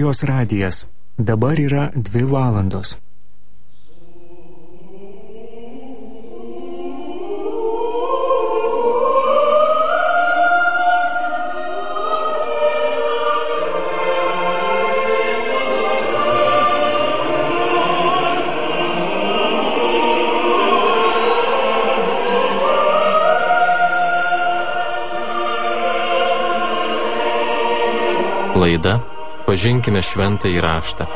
Marijos radijas. Dabar yra 2 valandos. Laida Pažinkime šventąjį raštą.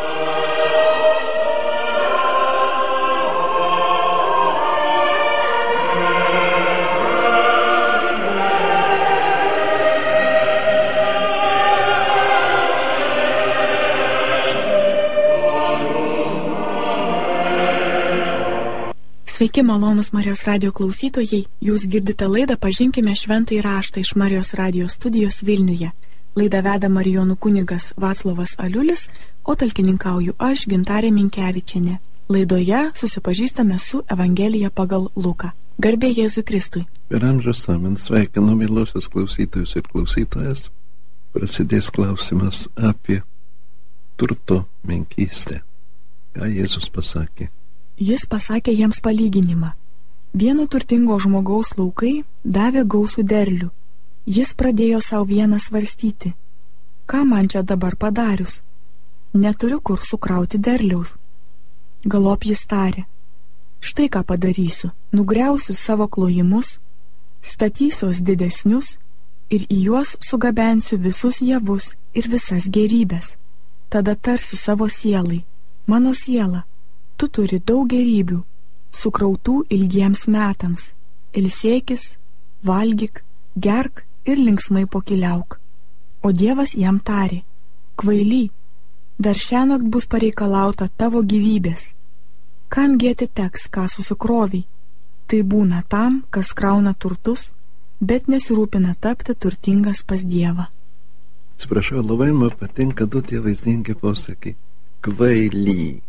Sveiki, malonūs Marijos radijo klausytojai, jūs girdite laidą Pažinkime šventąjį raštą iš Marijos radijo studijos Vilniuje. Laidą veda Marijonų kunigas Vaclovas Aliulis, o talkininkauju aš, Gintarė Minkevičienė. Laidoje susipažįstame su Evangelija pagal Luką. Garbė Jėzui Kristui. Per amžius amen, sveikinu mylusius klausytojus ir klausytojas. Prasidės klausimas apie turto menkystę. Ką Jėzus pasakė? Jis pasakė jiems palyginimą. Vieno turtingo žmogaus laukai davė gausų derlių. Jis pradėjo savo vieną svarstyti. Ką man čia dabar padarius? Neturiu kur sukrauti derliaus. Galop jis tarė. Štai ką padarysiu. Nugriausiu savo klojimus, statysiuos didesnius ir į juos sugabensiu visus javus ir visas gerybės. Tada tarsiu savo sielai. Mano siela, tu turi daug gerybių, sukrautų ilgiems metams. Ilsėkis, valgyk, gerk ir linksmai pokiliauk. O Dievas jam tarė, kvaily, dar šiąnakt bus pareikalauta tavo gyvybės. Kam gėti teks, ką susikroviai? Tai būna tam, kas krauna turtus, bet nesirūpina tapti turtingas pas Dievą. Atsiprašau, labai man patinka du tie vaizdingi posakiai. Kvaily,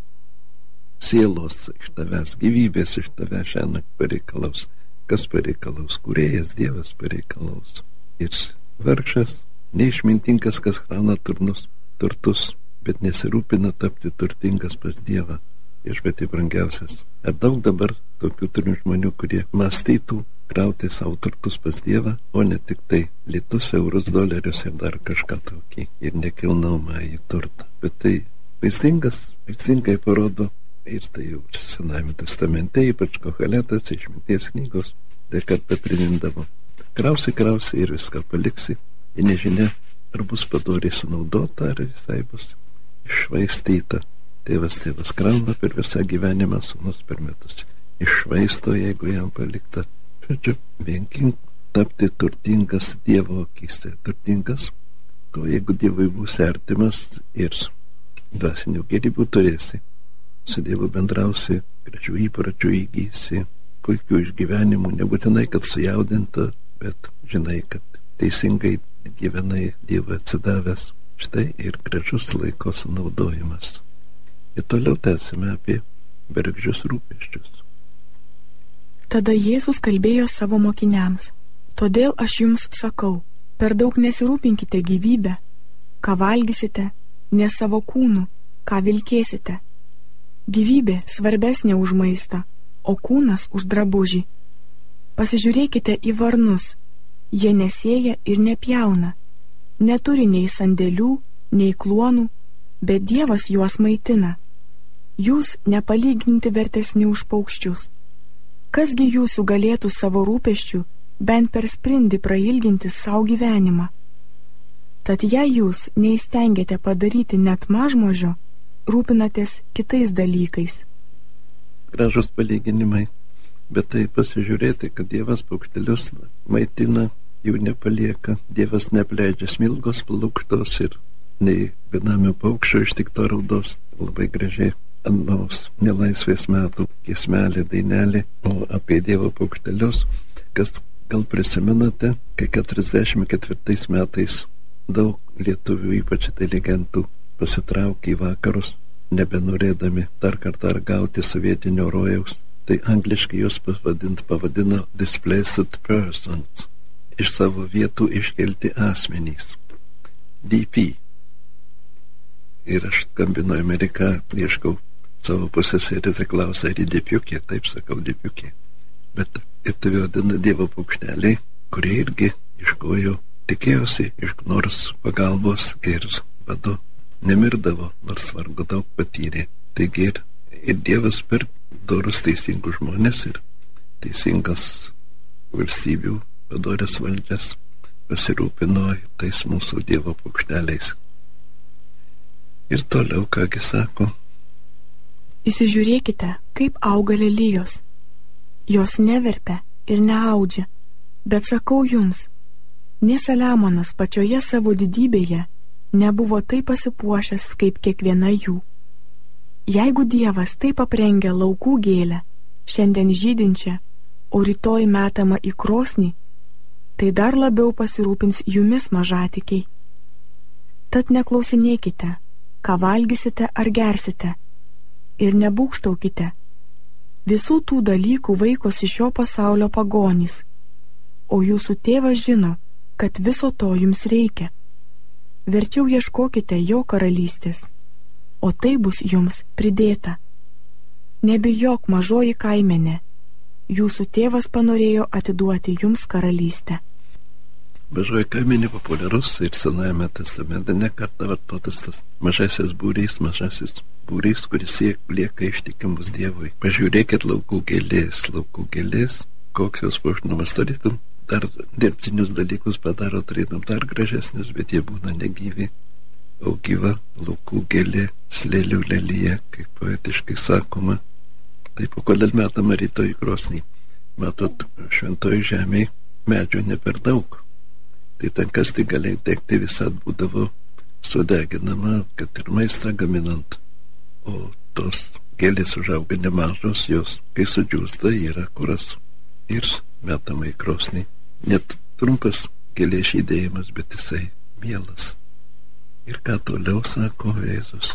sielos iš tavęs, gyvybės iš tavęs šiąnakt pareikalaus. Kas pareikalaus? Kūrėjas, Dievas pareikalaus. Ir vargšas, neišmintingas, kas krauna turtus, bet nesirūpina tapti turtingas pas Dievą. Viešpatie brangiausias. Ar daug dabar tokių turim žmonių, kurie mąstytų krauti savo turtus pas Dievą, o ne tik tai litus, eurus, dolerius ir dar kažką tokį ir nekilnojamąjį turtą. Bet tai vaizdingai parodo, ir tai jau Senajame testamente, ypač Koheletas, išminties knygos, tai kartą primindavo. Krausi ir viską paliksi, ir nežinia, ar bus padoriai sunaudota, ar visai bus iššvaistyta. Tėvas krauna per visą gyvenimą, sūnus per metus iššvaisto, jeigu jam palikta. Žodžiu, venkink tapti turtingas Dievo akyse. Turtingas, to jeigu Dievui būsi artimas ir dvasinių gerybių turėsi. Su Dievu bendrausi, gražių įpročių įgysi, puikių išgyvenimų, nebūtinai, kad sujaudinta, bet žinai, kad teisingai gyvenai Dievą atsidavęs. Štai ir gražus laiko sunaudojimas. Ir toliau tęsime apie bergždžius rūpesčius. Tada Jėzus kalbėjo savo mokiniams. Todėl aš jums sakau, per daug nesirūpinkite gyvybę, ką valgysite, ne savo kūnų, ką vilkėsite. Gyvybė svarbesnė už maistą, o kūnas už drabužį. Pasižiūrėkite į varnus, jie nesėja ir nepjauna, neturi nei sandėlių, nei kluonų, bet Dievas juos maitina. Jūs nepalyginti vertesni už paukščius. Kasgi jūsų galėtų savo rūpesčių bent per sprindį prailginti savo gyvenimą? Tad jei jūs neįstengiate padaryti net mažmožio, rūpinatės kitais dalykais. Gražus palyginimai, bet tai pasižiūrėti, kad Dievas paukštelius maitina, jų nepalieka. Dievas nepleidžia smilgos pluktos ir nei viename paukščio ištikto raudos. Labai gražiai anos nelaisvės metų giesmelė, dainelė, o apie Dievo paukštelius, kas gal prisimenate, kai 44 metais daug lietuvių, ypač inteligentų, pasitraukė į vakarus, nebenorėdami dar kartą gauti sovietinio rojaus. Tai angliškai jos pavadino displaced persons, iš savo vietų iškelti asmenys. DP. Ir aš skambinu į Ameriką, ieškau savo pusseserį, tai klausia, ar į Depiukė, taip sakau, Depiukė. Bet įtuvėdina Dievo paukšteliai, kurie irgi ieškojo, tikėjosi iš nors pagalbos ir vadu nemirdavo, nors vargu daug patyrė. Taigi ir Dievas per dorus teisingus žmonės ir teisingas valstybių padorės valdžias pasirūpino tais mūsų Dievo paukšteliais. Ir toliau, kągi sako. Įsižiūrėkite, kaip auga lelijos. Jos neverpia ir neaudžia, bet sakau jums, nė Saliamonas pačioje savo didybėje nebuvo taip pasipuošęs kaip kiekviena jų. Jeigu Dievas taip aprengia laukų gėlę, šiandien žydinčią, o rytoj metama į krosnį, tai dar labiau pasirūpins jumis mažatikiai. Tad neklausinėkite, ką valgysite ar gersite, ir nebūgštaukite. Visų tų dalykų vaikosi šio pasaulio pagonys, o jūsų tėvas žino, kad viso to jums reikia. Verčiau ieškokite jo karalystės, o tai bus jums pridėta. Nebijok, mažoji kaimenė, jūsų tėvas panorėjo atiduoti jums karalystę. Mažoji kaimenė populiarus ir Senajame testamente ne kartą vartotas tas mažasis būrys, kuris lieka ištikimus Dievui. Pažiūrėkit laukų gėlės, koks jos puošnumas, tarytum dar dirbtinius dalykus padaro, tarytum dar gražesnius, bet jie būna negyvi. O gyva laukų gėlė, slėlių lelija, kaip poetiškai sakoma. Taip, o kodėl metama rytoj į krosnį? Matot, šventoji žemėje medžio ne per daug. Tai ten kas tai galėjo degti visat būdavo sudeginama, kad ir maistą gaminant. O tos gėlės užauga nemažos, jos, kai sudžiūsta, yra kuras ir metama į krosnį. Net trumpas gėlės žydėjimas, bet jisai mielas. Ir ką toliau sako Jėzus?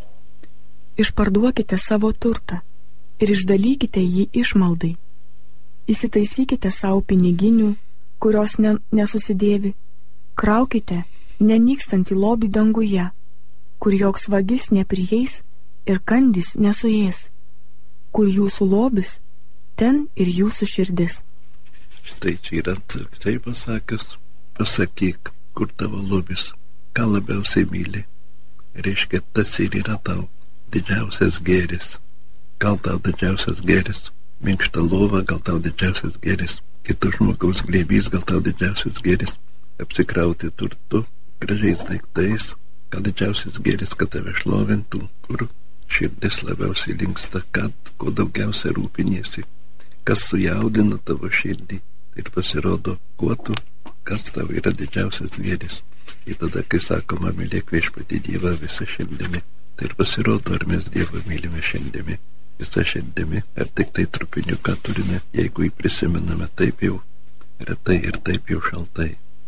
Išparduokite savo turtą ir išdalykite jį išmaldai. Įsitaisykite savo piniginių, kurios nesusidėvi. Kraukite nenykstantį lobį danguje, kur joks vagis neprieis ir kandys nesuės. Kur jūsų lobis, ten ir jūsų širdis. Štai čia yra taip pasakęs, pasakyk, kur tavo lobis, ką labiausiai myli. Reiškia, tas ir yra tau didžiausias gėris. Gal tau didžiausias gėris minkšta lova, gal tau didžiausias gėris kito žmogaus glėbys, gal tau didžiausias gėris apsikrauti turtu, gražiais daiktais, gal didžiausias gėris, kad tave šlovintų, kur širdis labiausiai linksta, kad kuo daugiausia rūpiniesi, kas sujaudina tavo širdį. Ir pasirodo, kuo tu, kas tau yra didžiausias gėris. Ir tada, kai sakoma, mylėk viešpatį Dievą visą širdimi, tai ir pasirodo, ar mes Dievą mylime širdimi, visą širdimi, ar tik tai trupiniuką turime, jeigu jį prisimename taip jau retai ir taip jau šaltai.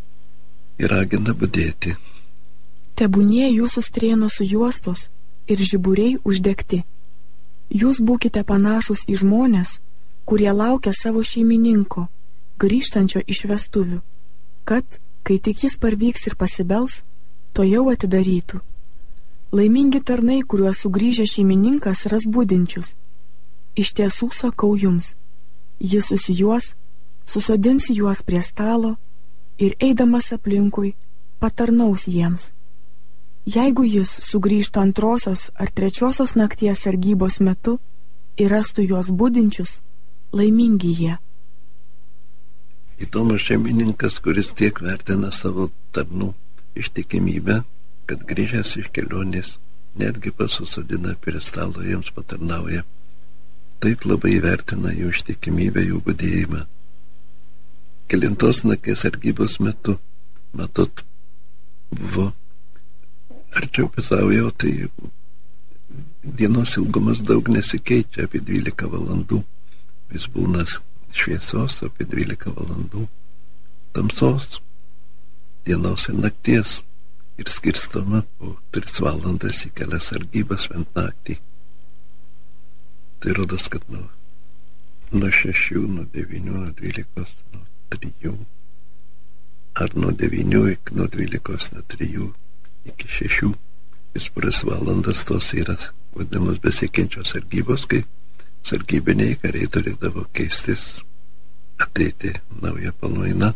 Ir ragina budėti. Tebūnie jūsų strėnos sujuostos ir žiburiai uždegti. Jūs būkite panašus į žmonės, kurie laukia savo šeimininko, grįžtančio iš vestuvių, kad, kai tik jis parvyks ir pasibels, to jau atidarytų. Laimingi tarnai, kuriuos sugrįžę šeimininkas ras budinčius. Iš tiesų sakau jums, jis susijuos, susodins juos prie stalo ir eidamas aplinkui patarnaus jiems. Jeigu jis sugrįžtų antrosios ar trečiosios nakties sargybos metu ir rastų juos budinčius, laimingi jie. Įdomus šeimininkas, kuris tiek vertina savo tarnų ištikimybę, kad grįžęs iš kelionės netgi pasusodina prie stalo, jiems patarnauja. Taip labai vertina jų ištikimybę, jų budėjimą. Kelintos nakties sargybos metu, matot, buvo arčiau pusiaujo, tai dienos ilgumas daug nesikeičia, apie 12 valandų. Vis būna šviesos, apie 12 valandų tamsos, dienos ir nakties, ir skirstoma po 3 valandas į kelias sargybas bent naktį. Tai rodos, kad nuo 6, nuo 9, nuo 12, nuo 3, ar nuo 9, nuo 12, nuo 3 iki 6 Jis pras valandas tos yra vadinamos besikeičiančios sargybos, kai sargybiniai kariai turėdavo keistis, ateiti naują pamainą.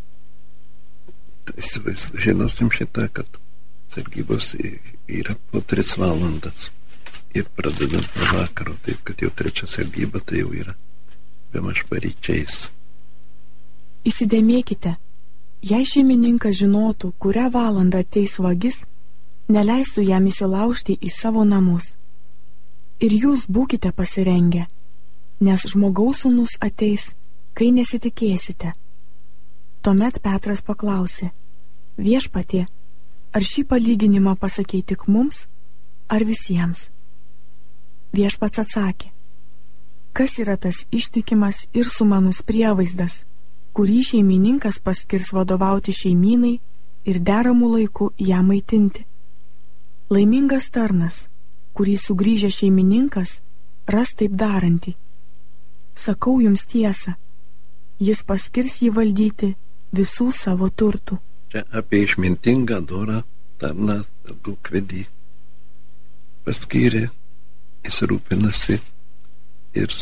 Žinosim šitą, kad sargybos yra po 3 valandas ir pradedant nuo vakaro, taip kad jau 3 sargyba tai jau yra bemaž paryčiais. Įsidėmėkite, jei šeimininkas žinotų, kurią valandą ateis vagis, neleistų jam įsilaužti į savo namus. Ir jūs būkite pasirengę, nes žmogaus sūnus ateis, kai nesitikėsite. Tuomet Petras paklausė: Viešpatie, ar šį palyginimą pasakei tik mums, ar visiems? Viešpats atsakė: Kas yra tas ištikimas ir sumanus prievaizdas, kurį šeimininkas paskirs vadovauti šeimynai ir deramų laiku ją maitinti? Laimingas tarnas, kurį sugrįžęs šeimininkas ras taip darantį. Sakau jums tiesą, jis paskirs jį valdyti visų savo turtų. Čia apie išmintingą dorą tarną daugvedį paskyrė, jis rūpinasi ir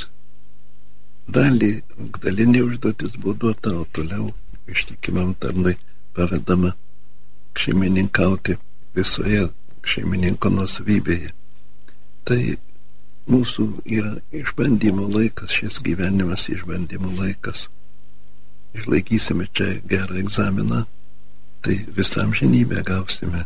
dalinė užduotis buvo duota, o toliau ištikimam tarnui pavedama šeimininkauti visoje šeimininko nuosavybėje. Tai mūsų yra išbandymo laikas, šis gyvenimas išbandymo laikas. Išlaikysime čia gerą egzaminą, tai visam žinybę gausime.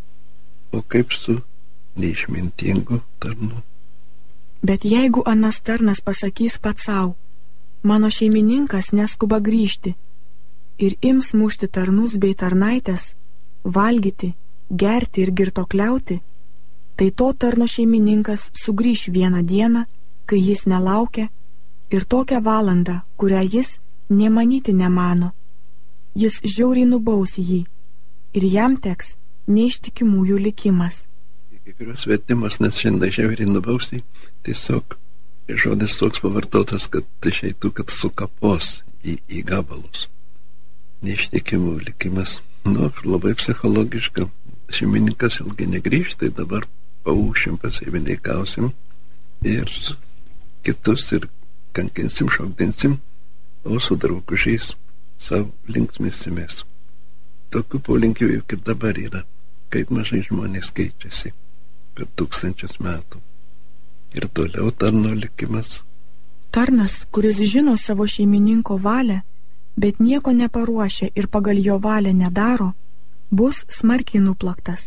O kaip su neišmintingu tarnu? Bet jeigu anas tarnas pasakys pats sau: Mano šeimininkas neskuba grįžti, ir ims mušti tarnus bei tarnaitės, valgyti, gerti ir girtokliauti, tai to tarno šeimininkas sugrįš vieną dieną, kai jis nelaukia, ir tokią valandą, kurią jis nė manyti nemano. Jis žiauriai nubaus jį, ir jam teks neištikimųjų likimas. Kai kurios vertimas, nes šiandien žiauriai nubausti, tiesiog žodis toks pavartotas, kad išeitų, kad sukapos jį į gabalus. Neištikimų likimas. Labai psichologiška. Šeimininkas ilgai negrįž, tai dabar paūšim, pasivinėkausim ir kitus ir kankinsim, šokdinsim, o su draugužiais savo linksmėsimės. Tokių polinkių juk ir dabar yra, kaip mažai žmonės keičiasi per 1000 metų. Ir toliau tarno likimas. Tarnas, kuris žino savo šeimininko valią, bet nieko neparuošia ir pagal jo valią nedaro, bus smarkiai nuplaktas.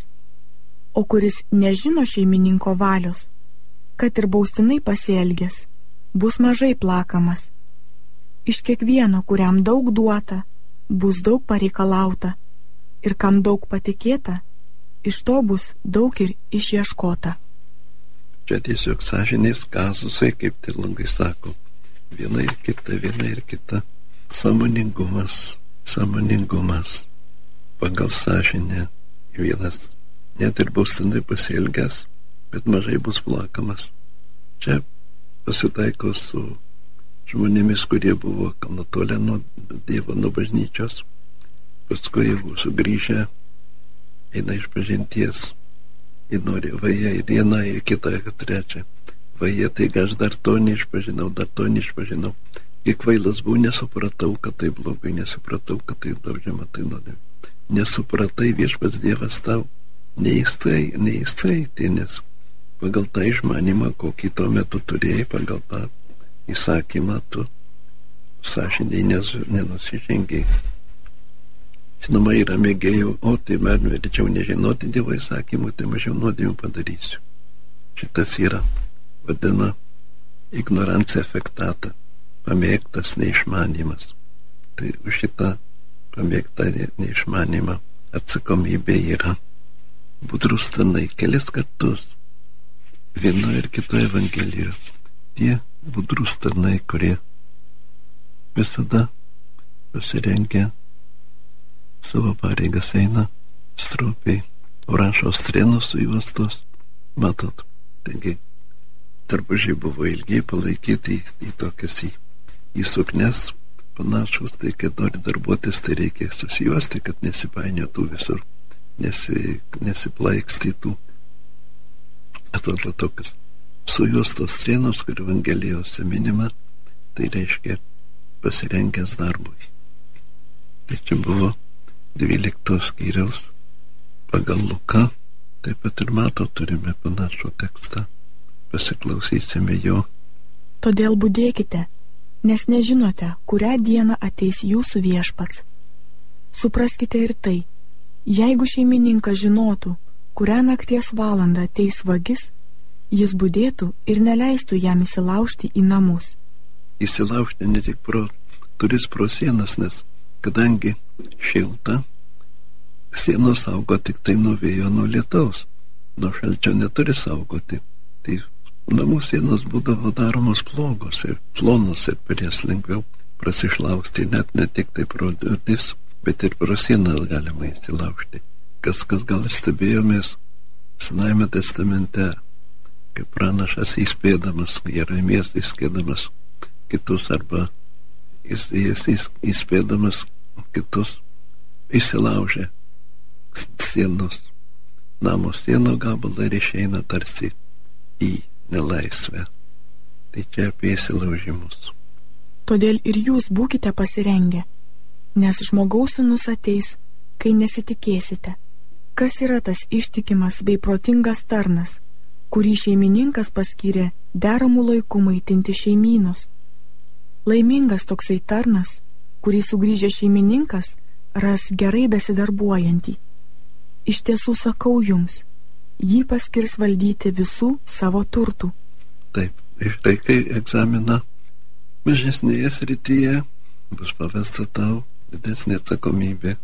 O kuris nežino šeimininko valios, kad ir baustinai pasielgęs, bus mažai plakamas. Iš kiekvieno, kuriam daug duota, bus daug pareikalauta, ir kam daug patikėta, iš to bus daug ir išieškota. Čia tiesiog sąžinės kazusai, kaip teologai sako, viena ir kita. Sąmoningumas. Pagal sąžinę vienas net ir baustinai pasielgęs, bet mažai bus plakamas. Čia pasitaiko su žmonėmis, kurie buvo nutolę nuo Dievo, nuo bažnyčios, paskui jau sugrįžę, eina iš pažinties, ir nori vaje ir vieną, ir kitą, ir trečią. Vaje, tai aš dar to neišpažinau. Kiek kvailas buvau, nesupratau, kad tai blogai, nesupratau, kad tai daužiama, tai nuodėmė. Nesupratai, Viešpats Dievas tau neįstai, tai nes pagal tą išmanymą, kokį tuo metu turėjai, pagal tą įsakymą, tu sąžiniai nenusižengiai. Žinoma, yra mėgėjų, tai man verčiau nežinoti Dievo įsakymų, tai mažiau nuodėmių padarysiu. Šitas yra, vadina, ignorancija affectata, pamėgtas neišmanymas. Tai už šitą pamėgtą neišmanymą atsakomybė yra. Budrus tarnai kelis kartus vienoje ir kitoje evangelijoje. Tie budrus tarnai, kurie visada pasirengia savo pareigas, eina stropiai, oranžo strėnos sujuostos, matot. Taigi, tarpužiai buvo ilgiai palaikyti į tokias į suknes panašus, tai kad nori darbuotis, tai reikia susijuosti, kad nesipainiotų visur, nesiplaikstytų atrodo tokias sujuostos strėnos, kur Evangelijose minima, tai reiškia pasirengęs darbui. Tai čia buvo 12 skyriaus pagal Luką, taip pat ir Mato turime panašų tekstą. Pasiklausysime jo. Todėl budėkite, nes nežinote, kurią dieną ateis jūsų viešpats. Supraskite ir tai, jeigu šeimininkas žinotų, kurią nakties valandą ateis vagis, jis budėtų ir neleistų jam įsilaužti į namus. Įsilaužti ne tik turis pro sienas, nes kadangi šilta, sienos saugo tik tai nuo vėjo, nuo lietaus, nuo šalčio neturi saugoti. Tai namų sienos būdavo daromos plonos ir per jas lengviau prasišlausti, net ne tik tai pro duris, bet ir pro sieną galima įsilaužti. Kas gal stebėjomės Senajame testamente, kaip pranašas įspėdamas, Jeremijas įspėdamas kitus arba jis įspėdamas kitus įsilaužė sienos, namo sieno gabalą ir išeina tarsi į nelaisvę. Tai čia apie įsilaužimus. Todėl ir jūs būkite pasirengę, nes žmogaus sūnus ateis, kai nesitikėsite. Kas yra tas ištikimas bei protingas tarnas, kurį šeimininkas paskyrė deramų laikų maitinti šeimynus? Laimingas toksai tarnas, kurį sugrįžęs šeimininkas ras gerai besidarbuojantį. Iš tiesų sakau jums, jį paskirs valdyti visų savo turtų. Taip, išlaikai egzaminą mažesnėje srityje, bus pavesta tau didesnė atsakomybė,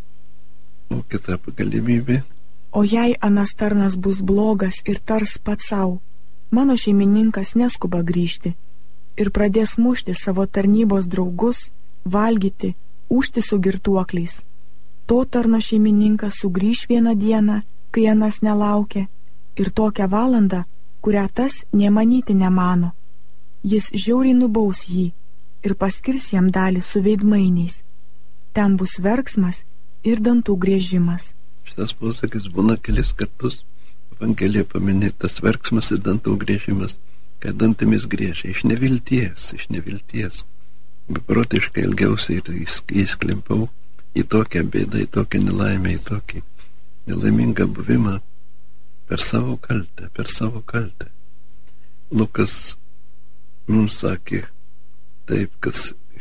o kita galimybė. O jei anas tarnas bus blogas ir tars pats savo, mano šeimininkas neskuba grįžti ir pradės mušti savo tarnybos draugus, valgyti, ūžti su girtuokliais. To tarno šeimininkas sugrįš vieną dieną, kai anas nelaukia, ir tokią valandą, kurią tas nė manyti nemano. Jis žiauriai nubaus jį ir paskirs jam dalį su veidmainiais. Ten bus verksmas ir dantų griežimas. Šitas posakis būna kelis kartus Evangelijoje paminėtas verksmas ir dantų griežimas, kai dantimis griežia iš nevilties. Beprotiškai ilgiausiai ir įsklimpau į tokią bėdą, į tokią nelaimę, į tokį nelaimingą buvimą per savo kaltę. Lukas mums sakė taip, kad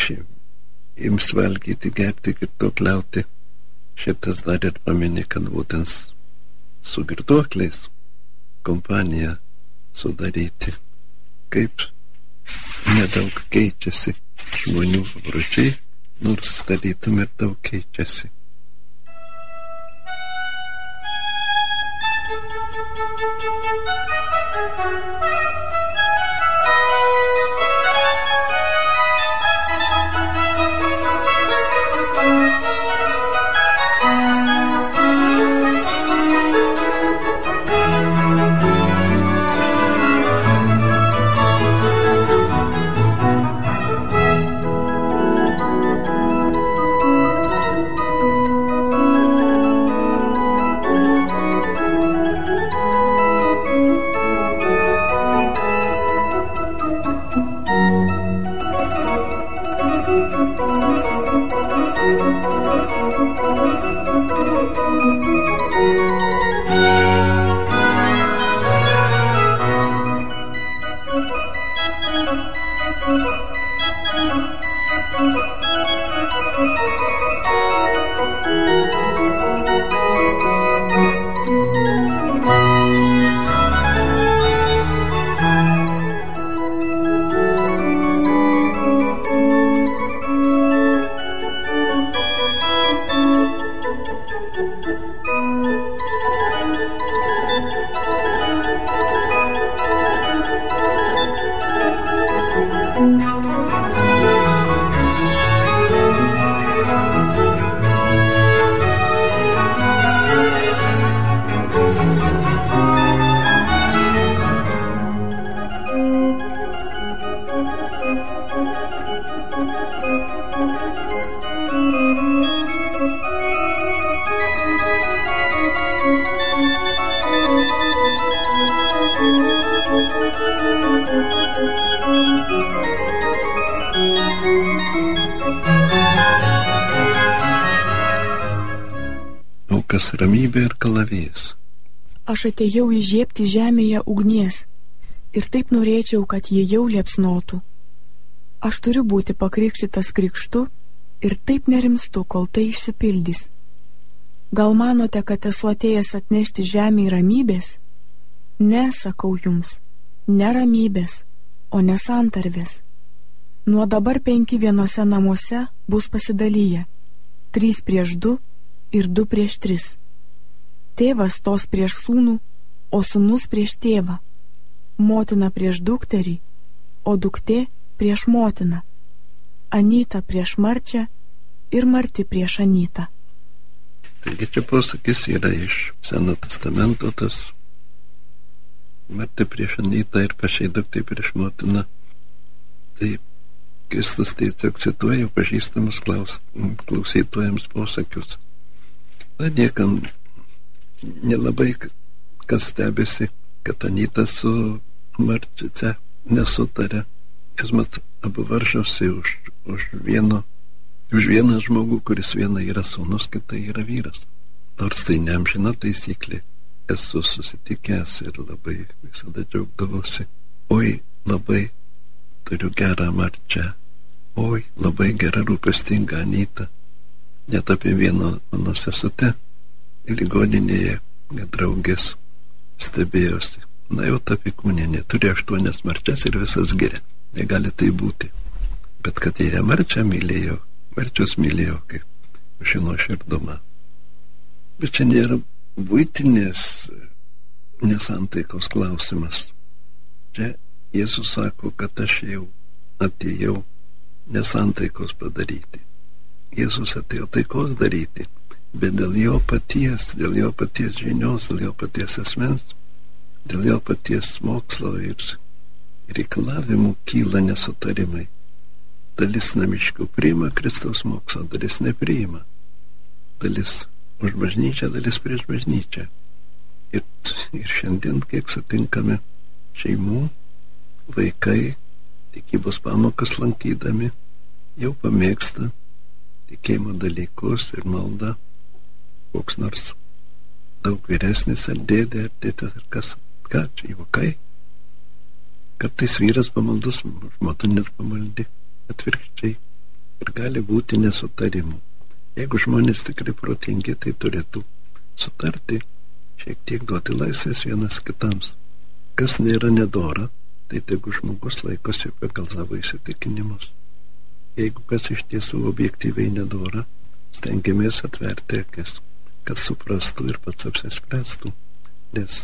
ims valgyti, gerti ir to kliauti. Šitas dar ir paminė, kad būtent su girtuokliais kompaniją sudaryti. Kaip nedaug keičiasi žmonių papročiai, nors tarytum ir daug keičiasi. O kas ramybė ir kalavijas. Aš atėjau įžiebti žemėje ugnies ir taip norėčiau, kad jie jau liepsnotų. Aš turiu būti pakrikštytas krikštu ir taip nerimstu, kol tai išsipildys. Gal manote, kad esu atėjęs atnešti žemėje ramybės? Ne, sakau jums, ne ramybės, o ne santarvės. Nuo dabar 5 vienose namuose bus pasidalyję, 3 prieš 2 ir 2 prieš 3. Tėvas stos prieš sūnų, o sūnus prieš tėvą, motina prieš dukterį, o duktė prieš motiną, anyta prieš marčią ir marti prieš anytą. Taigi čia posakis yra iš Seno testamento, tas marti prieš anytą ir pačiai duktai prieš motiną. Tai Kristus tiesiog cituoja pažįstamus klausytojams posakius. Na, niekam nelabai kas stebėsi, kad anyta su marčice nesutarė. Jis mat abu varžosi už vieną žmogų, kuris viena yra sūnus, kita yra vyras. Nors tai neamžina taisyklė. Esu susitikęs ir labai visada džiaugdavosi. Oi, labai turiu gerą marčią. Oi, labai gerą rūpestingą anytą. Net apie vieną mano sesutę ligoninėje draugės stebėjosi. Na, jau ta pikūnienė turi 8 marčias ir visas geria. Negali tai būti. Bet kad jie marčią mylėjo, marčius mylėjo, kaip žino širdumą. Bet čia nėra buitinės nesantaikos klausimas. Čia Jėzus sako, kad aš jau atėjau nesantaikos padaryti. Jėzus atėjo taikos daryti, bet dėl jo paties žinios, dėl jo paties asmens, dėl jo paties mokslo ir reikalavimų kyla nesutarimai. Dalis namiškių priima Kristaus mokslo, dalis nepriima. Dalis už bažnyčią, dalis prieš bažnyčią. Ir šiandien, kiek sutinkame šeimų, vaikai tikybos pamokas lankydami jau pamėgsta tikėjimo dalykus ir maldą. Koks nors daug vyresnis ar dėdė, ar tėtė, ar kas, ką, čia juokai. Kartais vyras pamaldus, žmona pamaldi, atvirkščiai. Ir gali būti nesutarimų. Jeigu žmonės tikrai protingi, tai turėtų sutarti, šiek tiek duoti laisvės vienas kitams. Kas nėra nedora, tai tegu žmogus laikosi pagal savo įsitikinimus. Jeigu kas iš tiesų objektyviai nedora, stengiamės atverti akis, kad suprastų ir pats apsispręstų. Nes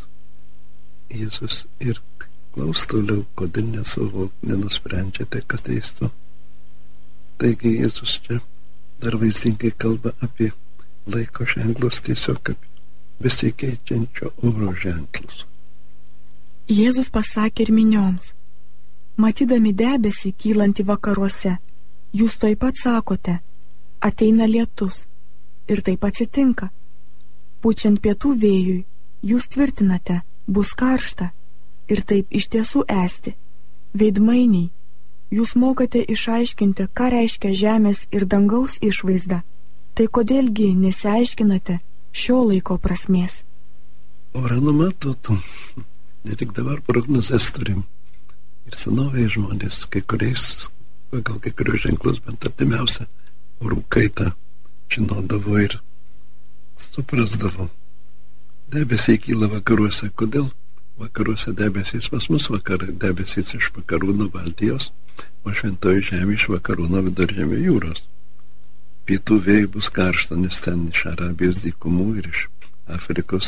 Jėzus ir klaus toliau, kodėl nenusprendžiate, kad teistų. Taigi Jėzus čia dar vaizdingai kalba apie laiko ženklus, tiesiog apie besikeičiančio oro ženklus. Jėzus pasakė ir minioms: matydami debesį kylantį vakaruose, jūs toj pat sakote, ateina lietus, ir taip atsitinka. Pučiant pietų vėjui, jūs tvirtinate, bus karšta, ir taip iš tiesų esti. Veidmainiai, jūs mokate išaiškinti, ką reiškia žemės ir dangaus išvaizda. Tai kodėlgi nesiaiškinate šio laiko prasmės? Orą numatotų. Ne tik dabar prognozes turim. Ir senovėje žmonės, pagal kai kurios ženklus, bent artimiausia orų kaitą žinodavo ir suprasdavo. Debesiai kyla vakaruose. Kodėl vakaruose debesys? Pas mus debesys iš vakarų nuo Baltijos, o šventoji žemė iš vakarų nuo Viduržemio jūros. Pietų vėjai bus karšta, nes ten iš Arabijos dykumų ir iš Afrikos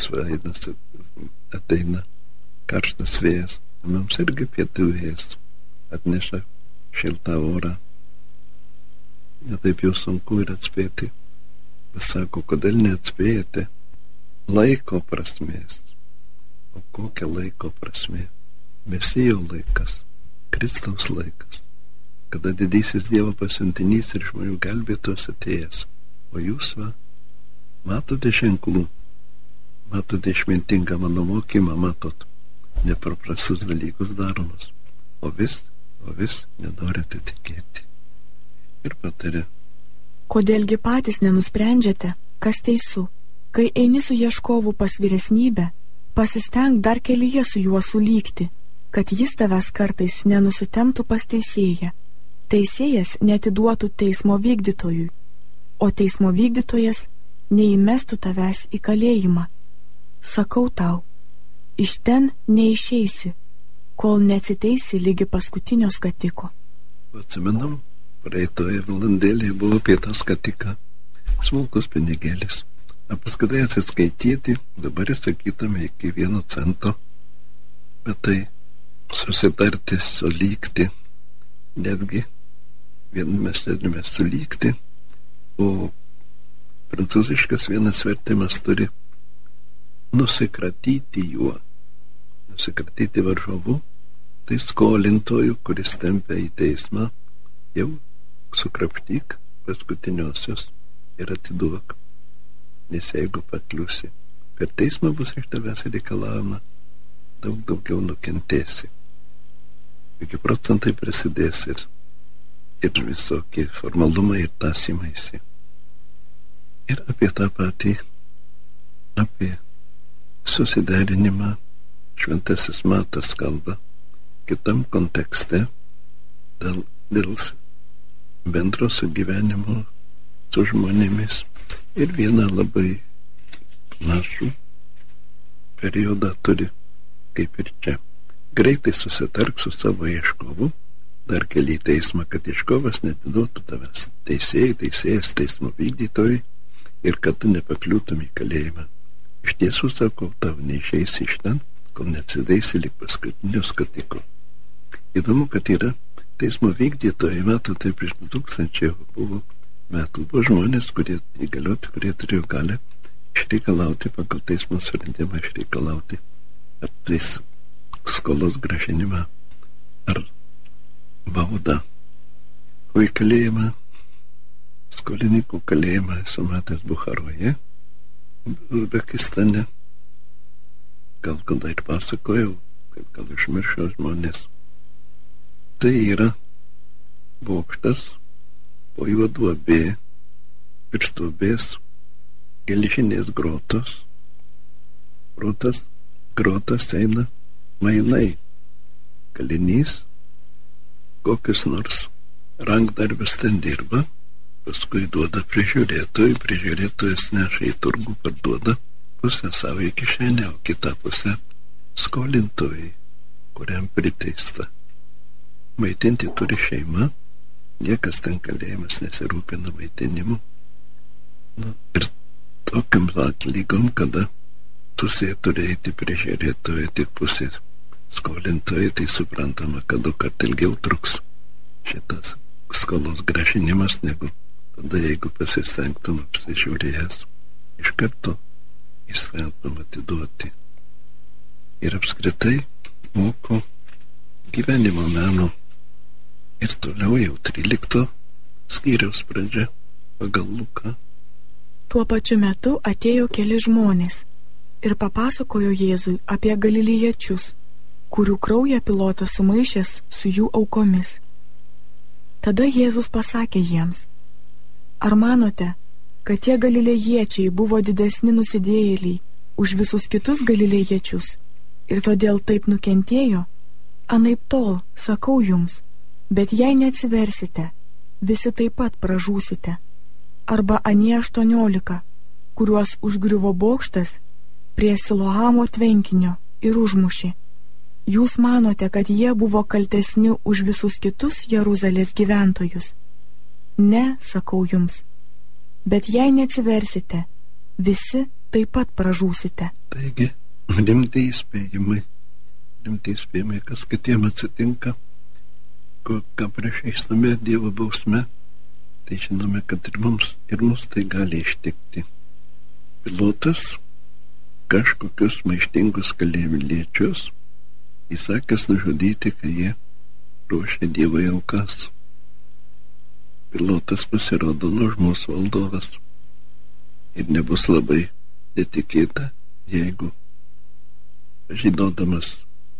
ateina karštas vėjas. Mums irgi pietų vėjas atneša šiltą orą. Netaip jau sunku ir atspėti. Bet sako, kodėl neatspėjate laiko prasmės? O kokia laiko prasmė? Mesijo laikas, Kristaus laikas, kada didysis Dievo pasiuntinys ir žmonių gelbėtojas atėjęs. O jūs matote ženklų, matote išmintingą mano mokymą, matot nepaprastus dalykus daromus, o vis nenorite tikėti. Ir patarė: Kodėlgi patys nenusprendžiate, kas teisų? Kai eini su ieškovu pas vyresnybę, pasistenk dar kelyje su juo sulygti, kad jis tavęs kartais nenusitemtų pas teisėją. Teisėjas neatiduotų teismo vykdytojui, o teismo vykdytojas neįmestų tavęs į kalėjimą. Sakau tau, iš ten neišeisi, kol neatsiteisi lygi paskutinio skatiko. Atsimenam, praeitoje valandėlėje buvo apie tą skatiką, smulkus pinigėlis. Paskui atsiskaityti, dabar įsakytume iki 1 cento, bet tai susitarti, sulygti, netgi mes turime sulygti, o prancūziškas vienas vertimas turi nusikratyti juo, nusikratyti varžovu, tai skolintojų, kuris tempia į teismą, jau sukrapštyk paskutiniosios ir atiduok. Nes jeigu pakliusi, per teismą bus iš tavęs reikalavimą, daug daugiau nukentėsi. Iki procentai prasidės ir visokie formalumai ir tąsymaisi. Ir apie tą patį, apie susiderinimą šventasis Matas kalba kitam kontekste dėl bendro sugyvenimo su žmonėmis. Ir vieną labai panašų periodą turi, kaip ir čia. Greitai susitark su savo ieškovu, dar keli į teismą, kad ieškovas neatiduotų tavęs teisėjas teismo vykdytojui ir kad tu nepakliūtum į kalėjimą. Iš tiesų sakau, tau neišeisi iš ten, kol neatsidaisi lyg paskutinio skatiko. Įdomu, kad yra teismo vykdytojai, matote, prieš 2000 metų buvo žmonės, kurie įgalioti, kurie turėjo galę išreikalauti pagal teismo sprendimą, išreikalauti ar tais skolos grąžinimą ar baudą. O į kalėjimą, skolininkų kalėjimą esu matęs Bucharoje, Uzbekistane. Gal kada ir pasakojau, kad gal išmiršo žmonės. Tai yra bokštas, po juo duobė, virš duobės geležinės grotos. Grotas eina mainai. Kalinys kokius nors rankdarbis ten dirba, paskui duoda prižiūrėtojas neša į turgų, parduoda pusę savo į kišenę, o kitą pusę skolintojai, kuriam priteista. Maitinti turi šeima, niekas ten kalėjimas nesirūpina maitinimu. Ir tokiam lygom, kada pusė turi eiti prižiūrėtoje, tik pusė skolintoje, tai suprantama, kad daug kart ilgiau truks šitas skolos grąžinimas, negu tada, jeigu pasistengtum apsižiūrėjęs, iš karto įstengtum atiduoti. Ir apskritai moko gyvenimo meno. Ir toliau jau 13 skyriaus pradžia pagal Luką. Tuo pačiu metu atėjo keli žmonės ir papasakojo Jėzui apie galilėjiečius, kurių kraują Pilotas sumaišęs su jų aukomis. Tada Jėzus pasakė jiems: Ar manote, kad tie galilėjiečiai buvo didesni nusidėjėliai už visus kitus galilėjiečius ir todėl taip nukentėjo? Anaiptol, sakau jums, bet jei neatsiversite, visi taip pat pražūsite. Arba anie 18, kuriuos užgriuvo bokštas prie Siloamo tvenkinio ir užmušė. Jūs manote, kad jie buvo kaltesni už visus kitus Jeruzalės gyventojus? Ne, sakau jums, bet jei neatsiversite, visi taip pat pražūsite. Taigi, rimti įspėjimai, kas kitiem atsitinka, ką priešeistame Dievo bausme, tai žinome, kad ir mus tai gali ištikti. Pilotas kažkokius maištingus galilėjiečius įsakęs nužudyti, kai jie ruošia Dievo aukas. Pilotas pasirodo nuožmus valdovas ir nebus labai netikėta, jeigu žinodamas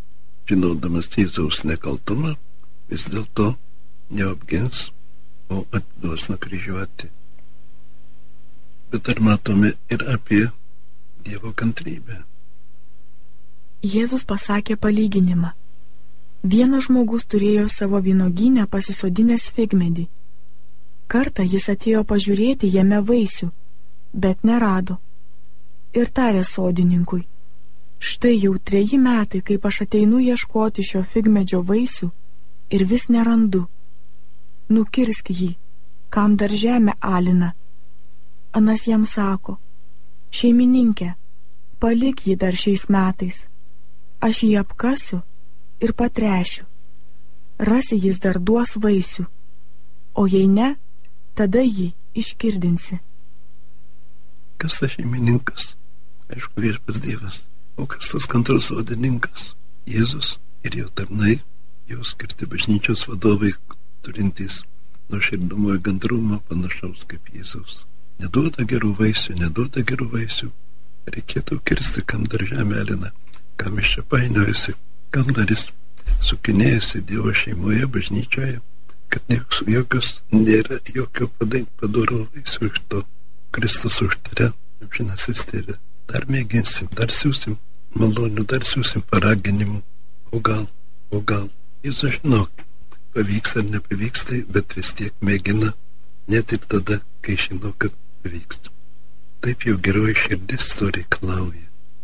žinodamas Jėzaus nekaltumą, vis dėlto neapgins, o atiduos nukryžiuoti. Bet dar matome ir apie Dievo kantrybę. Jėzus pasakė palyginimą. Vienas žmogus turėjo savo vynuogyne pasisodinęs figmedį. Kartą jis atėjo pažiūrėti jame vaisių, bet nerado. Ir tarė sodininkui: štai jau 3 metai, kaip aš ateinu ieškoti šio figmedžio vaisių ir vis nerandu. Nukirsk jį, kam dar žemė alina. Anas jam sako: šeimininkė, palik jį dar šiais metais. Aš jį apkasiu ir patrešiu. Rasi jis dar duos vaisių, o jei ne, tada jį iškirdinsi. Kas tas šeimininkas? Aišku, viešpats Dievas. O kas tas kantrus sodininkas? Jėzus ir jo tarnai, jau skirti bažnyčios vadovai, turintys nuoširdumo ir gandrumo panašaus kaip Jėzus. Neduoda gerų vaisių. Reikėtų kirsti, kam dar žemė alina, kam iš čia painiojasi, kam dar jis sukinėjasi Dievo šeimoje, bažnyčioje, kad nėra jokio padoro vaisių iš to. Kristus užtarė, amžinasis tėve. Dar mėginsim, dar siūsim malonių, dar siūsim paraginimų. O gal. Jėzus žino, pavyks ar nepavyks tai, bet vis tiek mėgina, net ir tada, kai žino, kad pavyks. Taip jau geroji širdis to reikalauja.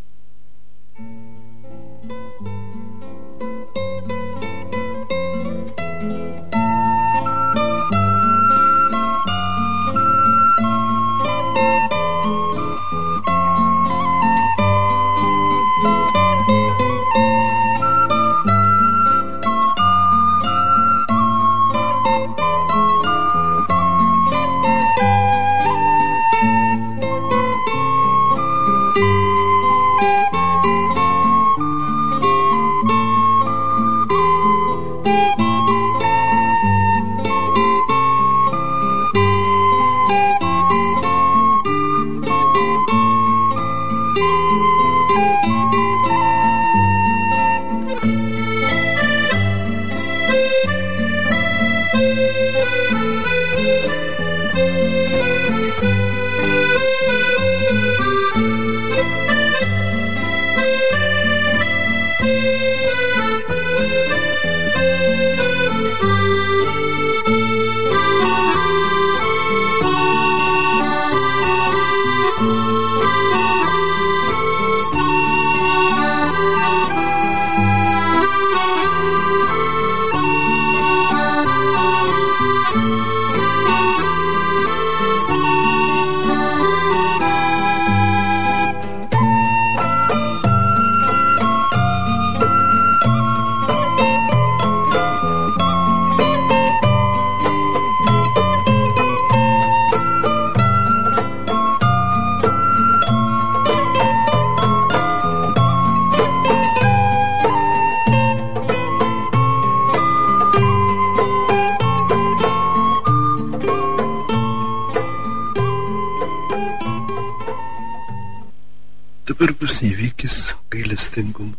Dabar bus įvykis gailestingumo.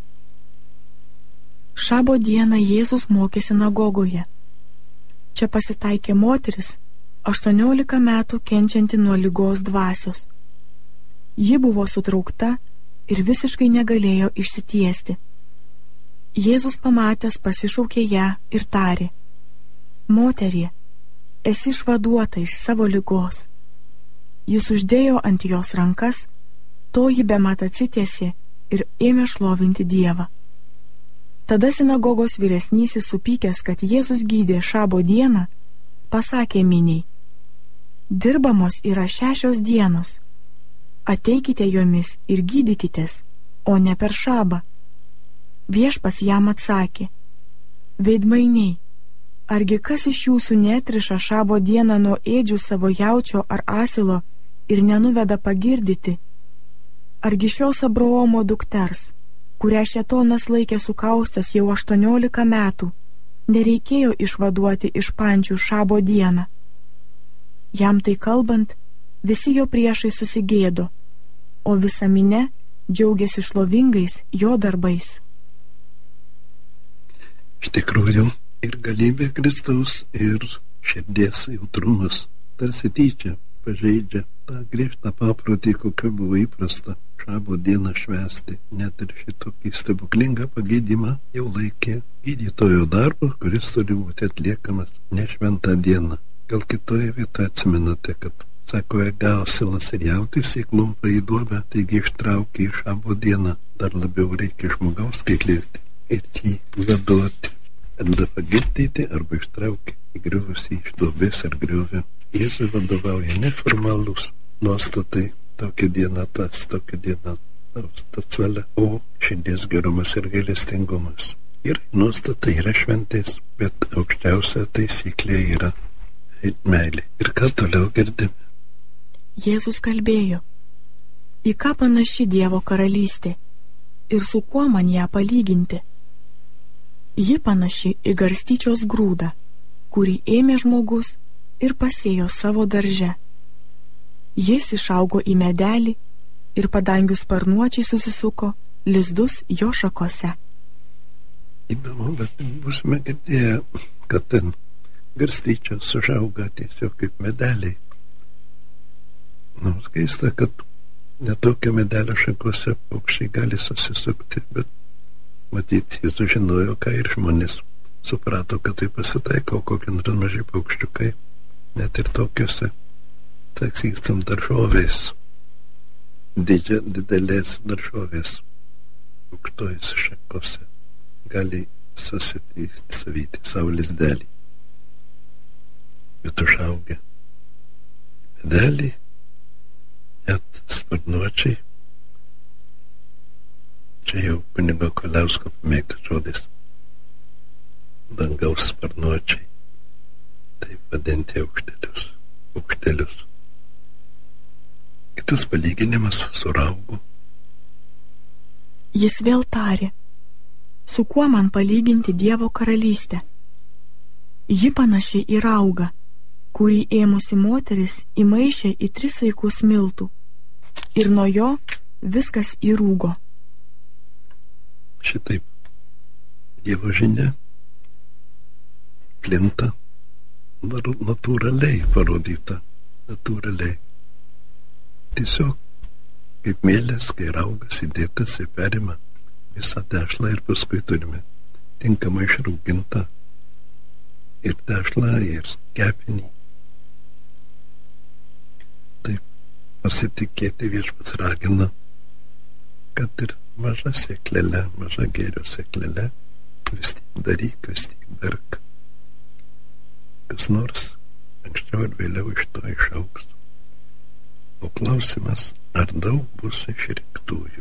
Šabo dieną Jėzus mokė sinagogoje. Čia pasitaikė moteris, 18 metų kenčianti nuo ligos dvasios. Ji buvo sutraukta ir visiškai negalėjo išsitiesti. Jėzus pamatęs pasišaukė ją ir tarė: moterie, esi išvaduota iš savo ligos. Jis uždėjo ant jos rankas, toji bemat atsitiesė ir ėmė šlovinti Dievą. Tada sinagogos vyresnysis, supykęs, kad Jėzus gydė šabo dieną, pasakė miniai: dirbamos yra 6 dienos. Ateikite jomis ir gydykitės, o ne per šabą. Viešpats jam atsakė: veidmainiai, argi kas iš jūsų netriša šabo dieną nuo ėdžių savo jaučio ar asilo ir nenuveda pagirdyti? Argi šios Abraomo dukters, kurią šėtonas laikė sukaustas jau 18 metų, nereikėjo išvaduoti iš pančių šabo dieną? Jam tai kalbant, visi jo priešai susigėdo, o visa minia džiaugiasi šlovingais jo darbais. Iš tikrųjų, ir galybė Kristaus, ir širdies jautrumas tarsi tyčia pažeidžia tą griežtą paprotį, kokio buvo įprasta šabo dieną švęsti. Net ir šitokį stebuklingą pagydymą jau laikė gydytojo darbo, kuris turi būti atliekamas ne šventą dieną. Gal kitoje vietoje atsimenate, kad sako, Gausilas ir jautis įklumpa į duobę, taigi ištraukė į šabo dieną. Dar labiau reikia žmogaus kiklėti ir jį vaduoti, arba pagirtyti, arba ištraukti įgriuvusį iš duobės ar griovio. Jėzui vadovauja neformalus nuostatai, tokia diena tas valia, o širdies gerumas ir gailestingumas. Yra nuostata, yra šventės, bet aukščiausia taisyklė yra meilė. Ir ką toliau girdime? Jėzus kalbėjo, į ką panaši Dievo karalystė ir su kuo man ją palyginti? Ji panaši į garstyčios grūdą, kurį ėmė žmogus ir pasėjo savo darže. Jis išaugo į medelį ir padangių sparnuočiai susisuko lizdus jo šakose. Įdomu, bet būsime girdėję, kad ten garstyčios užauga tiesiog kaip medeliai. Nors keista, kad netokio medelio šakose paukščiai gali susisukti, bet matyti, jis žinojo, ką ir žmonės suprato, kad tai pasitaiko, kokie nors maži paukščiukai, net ir tokiuose, sakysim, daržovės, didelės daržovės, aukštojus šakose, gali susivyti savo lizdelį. Bet užaugę medelį, net sparnuočiai, čia jau kunigo Koliausko pamėgtas žodis, dangaus sparnuočiai, taip vadinti aukštelius. Kitas palyginimas su raugu. Jis vėl tarė, su kuo man palyginti Dievo karalystę? Ji panaši į raugą, kurį ėmusi moteris įmaišė į 3 saikus miltų, ir nuo jo viskas įrūgo. Šitaip Dievo žinia plinta natūraliai parodyta, natūraliai. Tiesiog kaip mėlės, kai raugas įdėtas ir perima visą tešlą ir paskui turime tinkamai išraugintą ir tešlą, ir kepinį. Taip pasitikėti viešpats ragina, kad ir maža sėklelė, maža gėrio sėklelė, vis tik daryk, vis tik berk. Kas nors anksčiau ir vėliau iš to išaugs. O klausimas, ar daug bus išrinktųjų?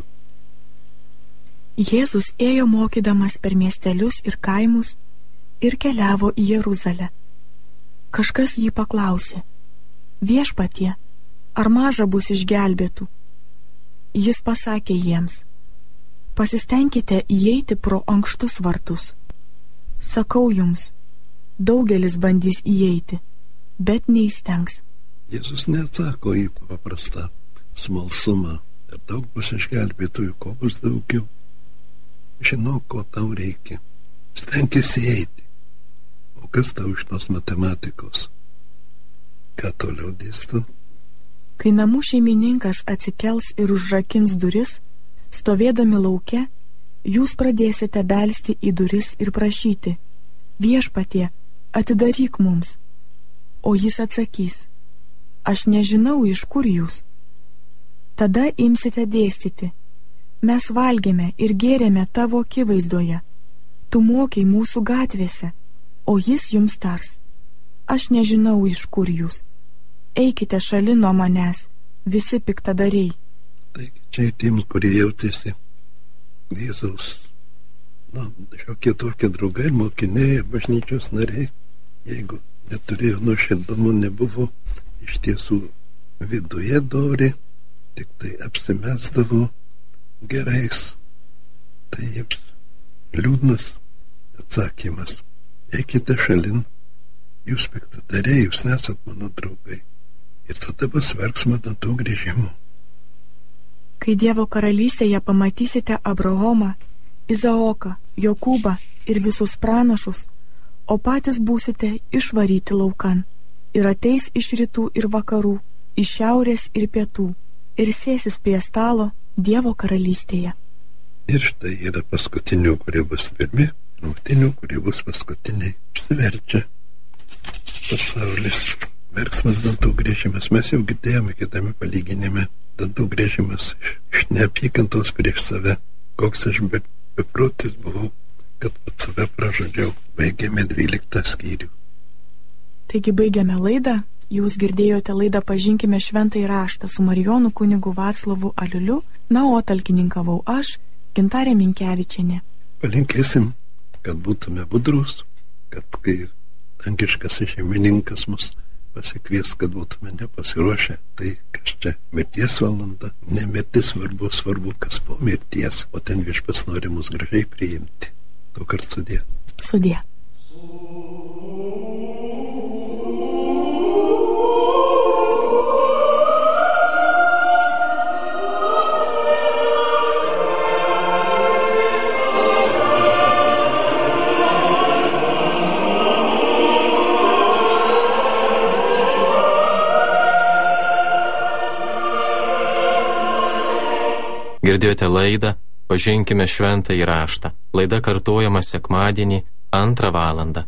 Jėzus ėjo mokydamas per miestelius ir kaimus ir keliavo į Jeruzalę. Kažkas jį paklausė, viešpatie, ar maža bus išgelbėtų? Jis pasakė jiems, pasistengkite įeiti pro ankštus vartus. Sakau jums, daugelis bandys įeiti, bet neįstengs. Jėzus neatsako į paprastą smalsumą, ar daug bus išgelbėtųjų, ko bus daugiau. Žinau, ko tau reikia. Stenkis įeiti. O kas tau iš tos matematikos? Ką toliau dėstu? Kai namų šeimininkas atsikels ir užrakins duris, stovėdami lauke, jūs pradėsite belsti į duris ir prašyti, viešpatie, atidaryk mums. O jis atsakys, aš nežinau, iš kur jūs. Tada imsite dėstyti, mes valgėme ir gėrėme tavo akivaizdoje, tu mokei mūsų gatvėse, o jis jums tars, aš nežinau, iš kur jūs. Eikite šalin nuo manęs, visi piktadariai. Taigi čia tiems, kurie jautėsi Jėzaus, šiokie tokie draugai, mokiniai ir bažnyčios nariai, jeigu neturėjo nuoširdumo, nebuvo iš tiesų viduje dori, tik tai apsimesdavo gerais, tai jiems liūdnas atsakymas. Eikite šalin, jūs piktadariai, jūs nesat mano draugai. Ir tada bus verksmo dantų grįžimų. Kai Dievo karalystėje pamatysite Abraomą, Izaoką, Jokūbą ir visus pranašus, o patys būsite išvaryti laukan. Ir ateis iš rytų ir vakarų, iš šiaurės ir pietų, ir sėsis prie stalo Dievo karalystėje. Ir štai yra paskutinių, kurie bus pirmi, rungtinių, kurie bus paskutiniai. Išsiverčia pasaulis. Verksmas, dantų griežimas. Mes jau girdėjome kitame palyginime. Dantų griežimas iš neapykantos prieš save. Koks aš beprotis buvau, kad pats save pražudžiau. Baigėme 12 skyrių. Taigi baigiame laidą. Jūs girdėjote laidą Pažinkime šventąjį raštą su Marijonu kunigu Vaclovu Aliuliu, na o talkininkavau aš, Gintarė Minkevičienė. Palinkėsim, kad būtume budrus, kad kai dangiškas šeimininkas mus pasikvies, kad būtume nepasiruošę. Tai kas čia mirties valanda, ne mirtis svarbu, kas po mirties, o ten Viešpats nori mus gražiai priimti. Daugkart sudie. Sudie. Girdėjote laidą Pažinkime šventąjį raštą. Laida kartojama sekmadienį 2 valandą.